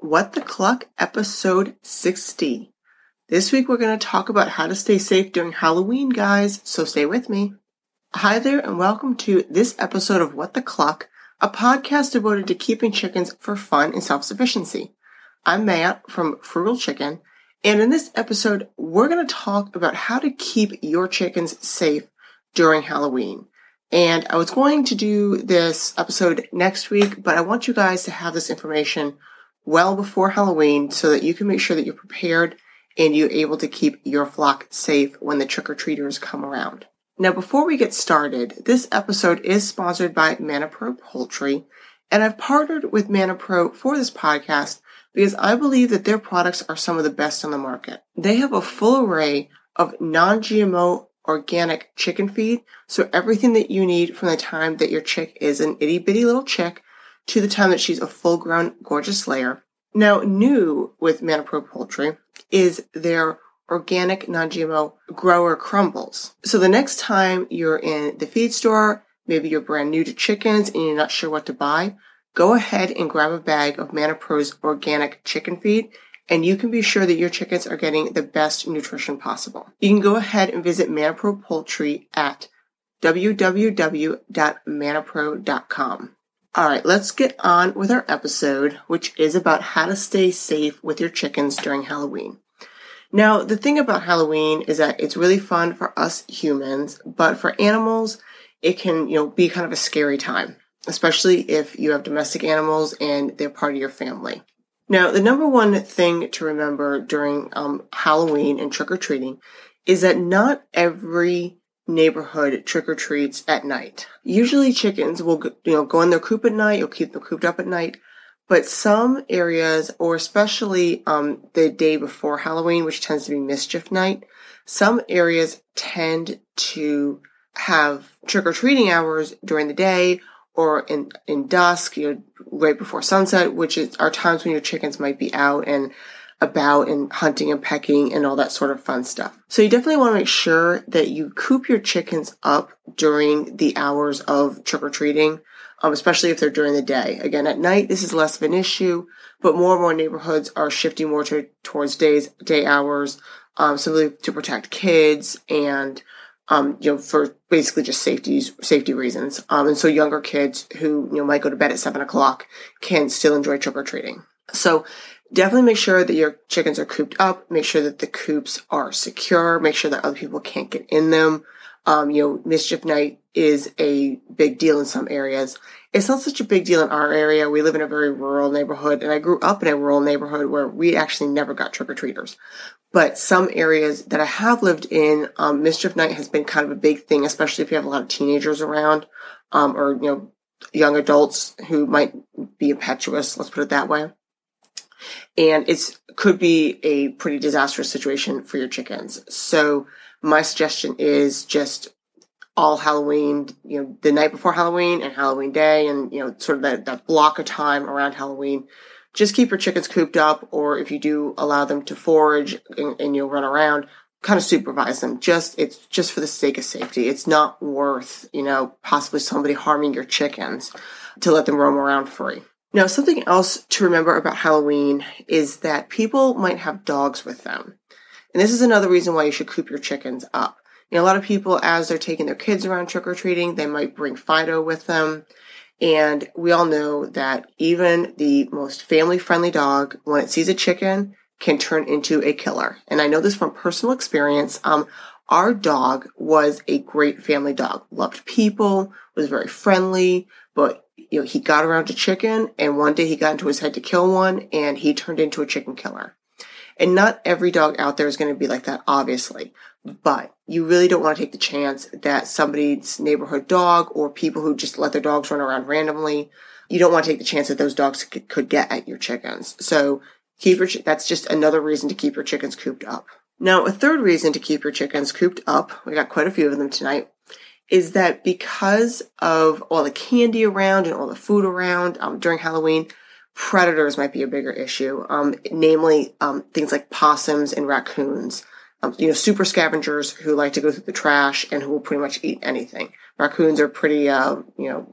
What the Cluck, episode 60. This week we're going to talk about how to stay safe during Halloween, guys, so stay with me. Hi there and welcome to this episode of What the Cluck, a podcast devoted to keeping chickens for fun and self-sufficiency. I'm Matt from Frugal Chicken, and in this episode we're going to talk about how to keep your chickens safe during Halloween. And I was going to do this episode next week, but I want you guys to have this information well before Halloween so that you can make sure that you're prepared and you're able to keep your flock safe when the trick-or-treaters come around. Now, before we get started, this episode is sponsored by ManaPro Poultry, and I've partnered with ManaPro for this podcast because I believe that their products are some of the best on the market. They have a full array of non-GMO organic chicken feed, so everything that you need from the time that your chick is an itty-bitty little chick to the time that she's a full-grown, gorgeous layer. Now, new with ManaPro Poultry is their organic non-GMO grower crumbles. So the next time you're in the feed store, maybe you're brand new to chickens and you're not sure what to buy, go ahead and grab a bag of ManaPro's organic chicken feed, and you can be sure that your chickens are getting the best nutrition possible. You can go ahead and visit ManaPro Poultry at www.manapro.com. All right, let's get on with our episode, which is about how to stay safe with your chickens during Halloween. Now, the thing about Halloween is that it's really fun for us humans, but for animals, it can, be kind of a scary time, especially if you have domestic animals and they're part of your family. Now, the number one thing to remember during Halloween and trick-or-treating is that not every neighborhood trick-or-treats at night. Usually chickens will go in their coop at night, you'll keep them cooped up at night, but some areas, or especially the day before Halloween, which tends to be mischief night, some areas tend to have trick-or-treating hours during the day or in dusk, right before sunset, which are times when your chickens might be out and about and hunting and pecking and all that sort of fun stuff. So you definitely want to make sure that you coop your chickens up during the hours of trick-or-treating, especially if they're during the day. Again, at night, this is less of an issue, but more and more neighborhoods are shifting more towards day hours, simply to protect kids and for basically just safety reasons. And so younger kids who, might go to bed at 7 o'clock can still enjoy trick-or-treating. So definitely make sure that your chickens are cooped up. Make sure that the coops are secure. Make sure that other people can't get in them. Mischief night is a big deal in some areas. It's not such a big deal in our area. We live in a very rural neighborhood, and I grew up in a rural neighborhood where we actually never got trick-or-treaters. But some areas that I have lived in, mischief night has been kind of a big thing, especially if you have a lot of teenagers around, or, young adults who might be impetuous, let's put it that way. And it could be a pretty disastrous situation for your chickens. So my suggestion is just all Halloween, the night before Halloween and Halloween day and, sort of that block of time around Halloween. Just keep your chickens cooped up, or if you do allow them to forage and you'll run around, kind of supervise them. It's just for the sake of safety. It's not worth, possibly somebody harming your chickens to let them roam around free. Now, something else to remember about Halloween is that people might have dogs with them. And this is another reason why you should coop your chickens up. A lot of people, as they're taking their kids around trick-or-treating, they might bring Fido with them. And we all know that even the most family-friendly dog, when it sees a chicken, can turn into a killer. And I know this from personal experience. Our dog was a great family dog. Loved people, was very friendly, but he got around to chicken, and one day he got into his head to kill one, and he turned into a chicken killer. And not every dog out there is going to be like that, obviously. But you really don't want to take the chance that somebody's neighborhood dog or people who just let their dogs run around randomly, you don't want to take the chance that those dogs could get at your chickens. So that's just another reason to keep your chickens cooped up. Now, a third reason to keep your chickens cooped up, we got quite a few of them tonight, is that because of all the candy around and all the food around during Halloween, predators might be a bigger issue, namely things like possums and raccoons. Super scavengers who like to go through the trash and who will pretty much eat anything. Raccoons are pretty,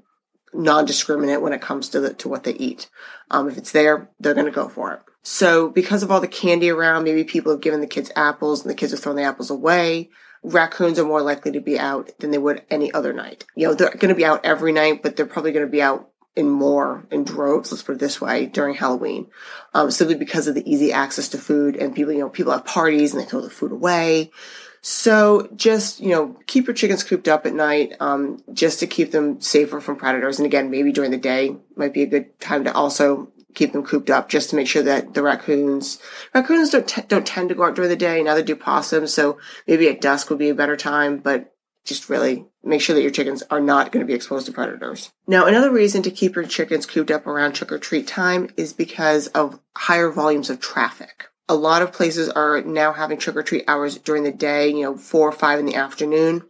non-discriminate when it comes to what they eat. If it's there, they're going to go for it. So because of all the candy around, maybe people have given the kids apples and the kids have thrown the apples away. Raccoons are more likely to be out than they would any other night. They're going to be out every night, but they're probably going to be out in droves, let's put it this way, during Halloween, simply because of the easy access to food, and people have parties and they throw the food away. So just, keep your chickens cooped up at night, just to keep them safer from predators. And again, maybe during the day might be a good time to also keep them cooped up, just to make sure that the raccoons don't tend to go out during the day. Neither do possums. So maybe at dusk would be a better time, but just really make sure that your chickens are not going to be exposed to predators. Now, another reason to keep your chickens cooped up around trick or treat time is because of higher volumes of traffic. A lot of places are now having trick or treat hours during the day, 4 or 5 in the afternoon.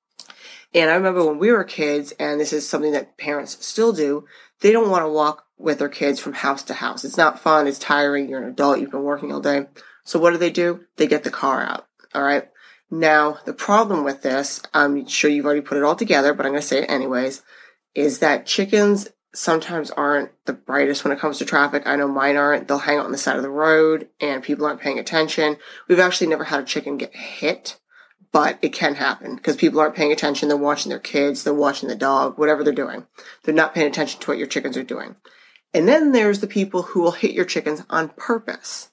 And I remember when we were kids, and this is something that parents still do, they don't want to walk with their kids from house to house. It's not fun. It's tiring. You're an adult. You've been working all day. So what do? They get the car out. All right. Now, the problem with this, I'm sure you've already put it all together, but I'm going to say it anyways, is that chickens sometimes aren't the brightest when it comes to traffic. I know mine aren't. They'll hang out on the side of the road and people aren't paying attention. We've actually never had a chicken get hit, but it can happen because people aren't paying attention. They're watching their kids. They're watching the dog, whatever they're doing. They're not paying attention to what your chickens are doing. And then there's the people who will hit your chickens on purpose.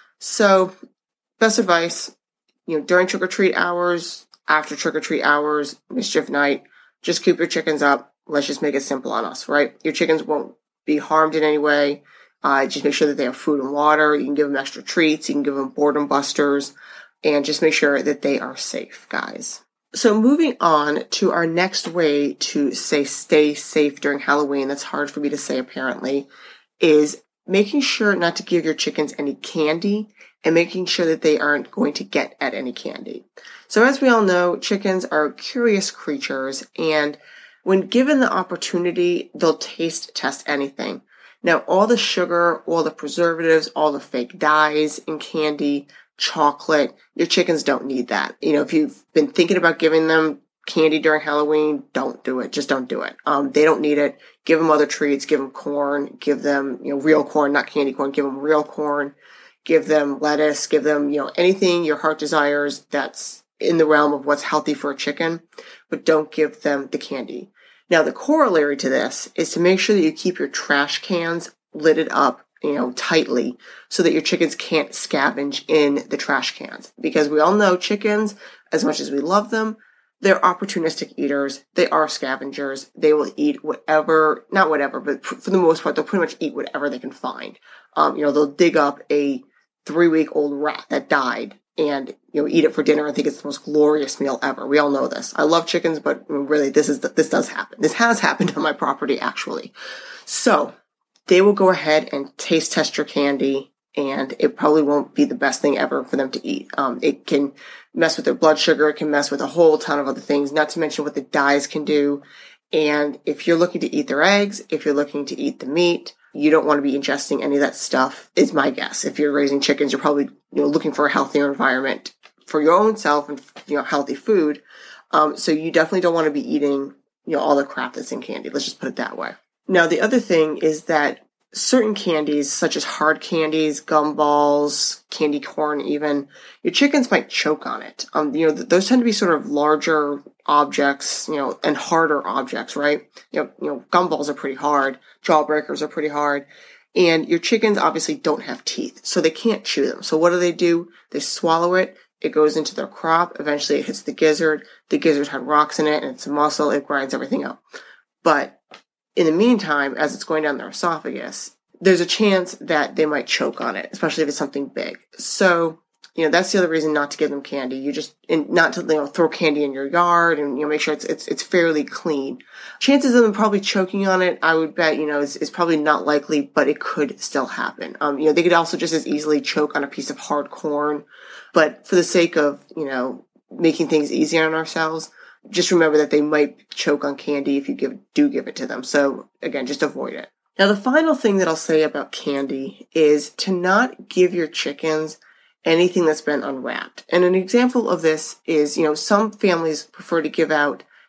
So best advice, during trick-or-treat hours, after trick-or-treat hours, mischief night, just keep your chickens up. Let's just make it simple on us, right? Your chickens won't be harmed in any way. Just make sure that they have food and water. You can give them extra treats. You can give them boredom busters. And just make sure that they are safe, guys. So moving on to our next way to stay safe during Halloween, that's hard for me to say apparently, is making sure not to give your chickens any candy and making sure that they aren't going to get at any candy. So as we all know, chickens are curious creatures, and when given the opportunity, they'll taste test anything. Now, all the sugar, all the preservatives, all the fake dyes in candy, chocolate, your chickens don't need that. If you've been thinking about giving them candy during Halloween, don't do it. Just don't do it. They don't need it. Give them other treats. Give them corn. Give them, real corn, not candy corn. Give them real corn. Give them lettuce. Give them, anything your heart desires that's in the realm of what's healthy for a chicken, but don't give them the candy. Now, the corollary to this is to make sure that you keep your trash cans lidded up, tightly so that your chickens can't scavenge in the trash cans. Because we all know chickens, as much as we love them, they're opportunistic eaters. They are scavengers. They will eat not whatever, but for the most part, they'll pretty much eat whatever they can find. They'll dig up a 3-week-old rat that died and, eat it for dinner and think it's the most glorious meal ever. We all know this. I love chickens, but really this does happen. This has happened on my property, actually. So they will go ahead and taste test your candy, and it probably won't be the best thing ever for them to eat. It can mess with their blood sugar. It can mess with a whole ton of other things, not to mention what the dyes can do. And if you're looking to eat their eggs, if you're looking to eat the meat, you don't want to be ingesting any of that stuff, is my guess. If you're raising chickens, you're probably looking for a healthier environment for your own self and healthy food. So you definitely don't want to be eating all the crap that's in candy. Let's just put it that way. Now, the other thing is that certain candies, such as hard candies, gumballs, candy corn even, your chickens might choke on it. Those tend to be sort of larger objects, and harder objects, right? Gumballs are pretty hard. Jawbreakers are pretty hard. And your chickens obviously don't have teeth, so they can't chew them. So what do? They swallow it. It goes into their crop. Eventually it hits the gizzard. The gizzard had rocks in it, and it's a muscle. It grinds everything up. But in the meantime, as it's going down their esophagus, there's a chance that they might choke on it, especially if it's something big. So, that's the other reason not to give them candy. Not to throw candy in your yard and make sure it's fairly clean. Chances of them probably choking on it, I would bet, is probably not likely, but it could still happen. They could also just as easily choke on a piece of hard corn. But for the sake of, making things easier on ourselves, just remember that they might choke on candy if you do give it to them. So again, just avoid it. Now, the final thing that I'll say about candy is to not give your chickens anything that's been unwrapped. And an example of this is, some families prefer to give out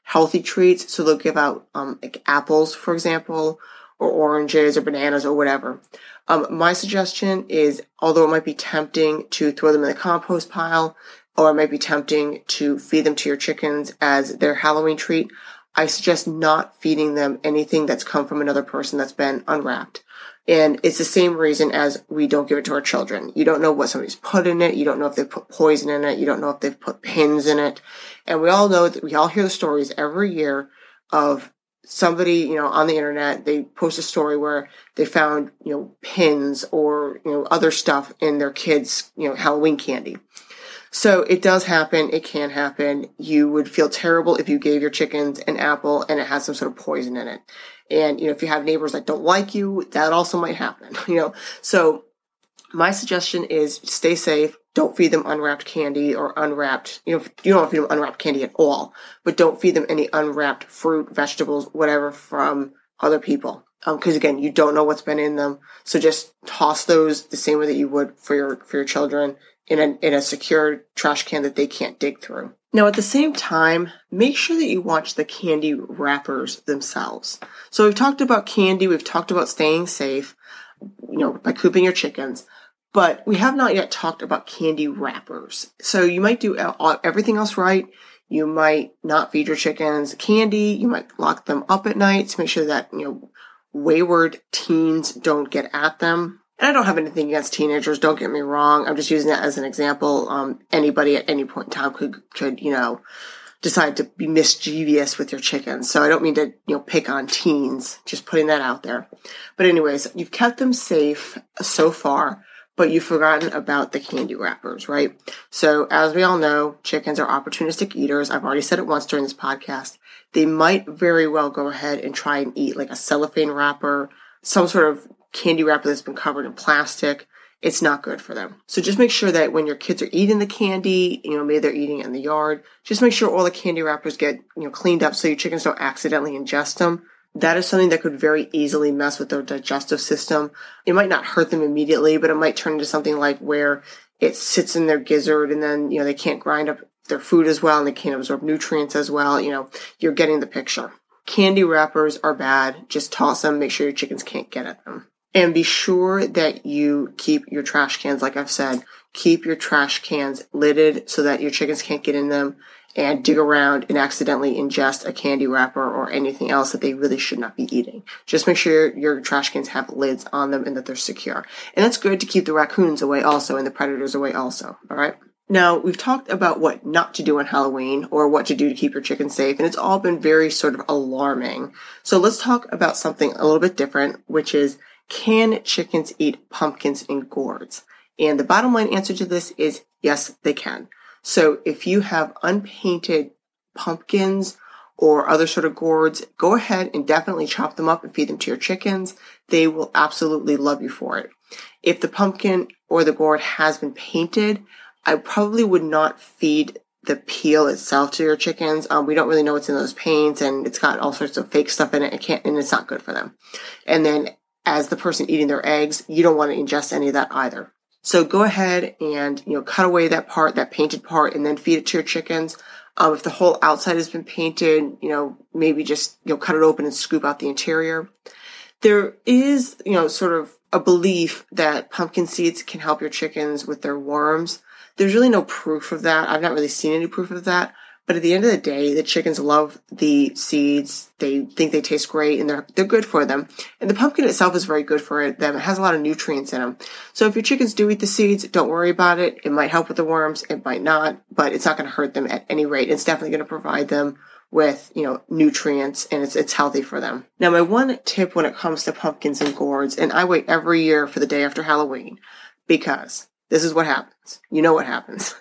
healthy treats. So they'll give out like apples, for example, or oranges or bananas or whatever. My suggestion is, although it might be tempting to throw them in the compost pile, or it might be tempting to feed them to your chickens as their Halloween treat, I suggest not feeding them anything that's come from another person that's been unwrapped. And it's the same reason as we don't give it to our children. You don't know what somebody's put in it. You don't know if they've put poison in it. You don't know if they've put pins in it. And we all know that we all hear the stories every year of somebody, on the internet, they post a story where they found, pins or, other stuff in their kids', Halloween candy. So it does happen. It can happen. You would feel terrible if you gave your chickens an apple and it has some sort of poison in it. And, if you have neighbors that don't like you, that also might happen, So my suggestion is stay safe. Don't feed them unwrapped candy or unwrapped, you don't want to feed them unwrapped candy at all, but don't feed them any unwrapped fruit, vegetables, whatever from other people. Because again, you don't know what's been in them. So just toss those the same way that you would for your children in a secure trash can that they can't dig through. Now, at the same time, make sure that you watch the candy wrappers themselves. So we've talked about candy. We've talked about staying safe, by cooping your chickens. But we have not yet talked about candy wrappers. So you might do everything else right. You might not feed your chickens candy. You might lock them up at night to make sure that, wayward teens don't get at them. And I don't have anything against teenagers, don't get me wrong. I'm just using that as an example. Anybody at any point in time could decide to be mischievous with your chickens. So I don't mean to, pick on teens, just putting that out there. But anyways, you've kept them safe so far, but you've forgotten about the candy wrappers, right? So as we all know, chickens are opportunistic eaters. I've already said it once during this podcast. They might very well go ahead and try and eat like a cellophane wrapper, some sort of candy wrapper that's been covered in plastic. It's not good for them. So just make sure that when your kids are eating the candy, maybe they're eating it in the yard, just make sure all the candy wrappers get, cleaned up so your chickens don't accidentally ingest them. That is something that could very easily mess with their digestive system. It might not hurt them immediately, but it might turn into something like where it sits in their gizzard and then, they can't grind up their food as well and they can't absorb nutrients as well. You're getting the picture. Candy wrappers are bad. Just toss them. Make sure your chickens can't get at them. And be sure that you keep your trash cans, like I've said, keep your trash cans lidded so that your chickens can't get in them and dig around and accidentally ingest a candy wrapper or anything else that they really should not be eating. Just make sure your trash cans have lids on them and that they're secure. And that's good to keep the raccoons away also and the predators away also, all right? Now, we've talked about what not to do on Halloween or what to do to keep your chickens safe, and it's all been very sort of alarming. So let's talk about something a little bit different, which is, can chickens eat pumpkins and gourds? And the bottom line answer to this is yes, they can. So if you have unpainted pumpkins or other sort of gourds, go ahead and definitely chop them up and feed them to your chickens. They will absolutely love you for it. If the pumpkin or the gourd has been painted, I probably would not feed the peel itself to your chickens. We don't really know what's in those paints, and it's got all sorts of fake stuff in it. And it's not good for them. And then as the person eating their eggs, you don't want to ingest any of that either. So go ahead and, cut away that part, that painted part, and then feed it to your chickens. If the whole outside has been painted, maybe just, cut it open and scoop out the interior. There is, sort of a belief that pumpkin seeds can help your chickens with their worms. There's really no proof of that. I've not really seen any proof of that. But at the end of the day, the chickens love the seeds. They think they taste great and they're good for them. And the pumpkin itself is very good for them. It has a lot of nutrients in them. So if your chickens do eat the seeds, don't worry about it. It might help with the worms. It might not, but it's not going to hurt them at any rate. It's definitely going to provide them with, nutrients, and it's healthy for them. Now, my one tip when it comes to pumpkins and gourds, and I wait every year for the day after Halloween, because this is what happens. You know what happens.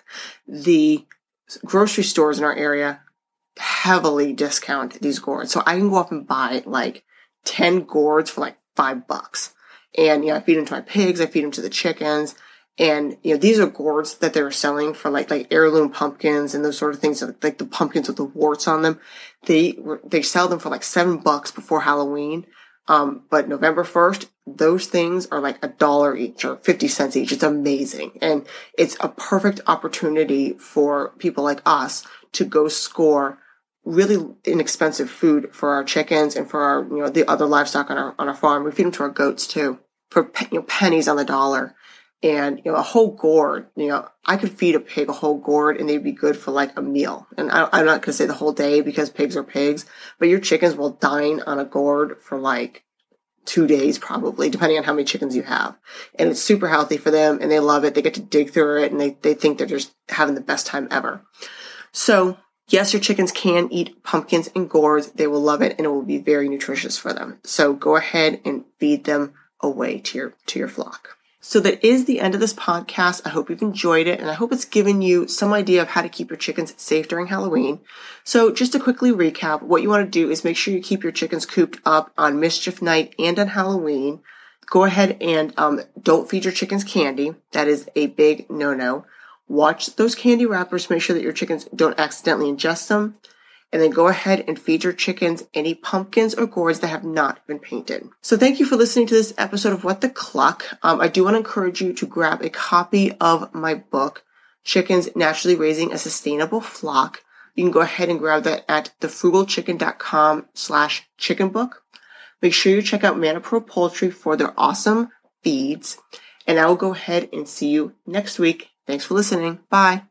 The grocery stores in our area heavily discount these gourds. So I can go up and buy like 10 gourds for like $5. And, I feed them to my pigs. I feed them to the chickens. And, these are gourds that they're selling for like heirloom pumpkins and those sort of things, like the pumpkins with the warts on them. They sell them for like $7 before Halloween. But November 1st, those things are like $1 each or 50 cents each. It's amazing. And it's a perfect opportunity for people like us to go score really inexpensive food for our chickens and for our, the other livestock on our farm. We feed them to our goats too for, pennies on the dollar. And, a whole gourd, I could feed a pig a whole gourd and they'd be good for like a meal. And I'm not going to say the whole day because pigs are pigs, but your chickens will dine on a gourd for like 2 days probably, depending on how many chickens you have. And it's super healthy for them and they love it. They get to dig through it and they think they're just having the best time ever. So yes, your chickens can eat pumpkins and gourds. They will love it and it will be very nutritious for them. So go ahead and feed them away to your flock. So that is the end of this podcast. I hope you've enjoyed it and I hope it's given you some idea of how to keep your chickens safe during Halloween. So just to quickly recap, what you want to do is make sure you keep your chickens cooped up on mischief night and on Halloween. Go ahead and don't feed your chickens candy. That is a big no-no. Watch those candy wrappers. Make sure that your chickens don't accidentally ingest them. And then go ahead and feed your chickens any pumpkins or gourds that have not been painted. So thank you for listening to this episode of What the Cluck. I do want to encourage you to grab a copy of my book, Chickens Naturally Raising a Sustainable Flock. You can go ahead and grab that at thefrugalchicken.com/chicken book. Make sure you check out Manipro Poultry for their awesome feeds. And I will go ahead and see you next week. Thanks for listening. Bye.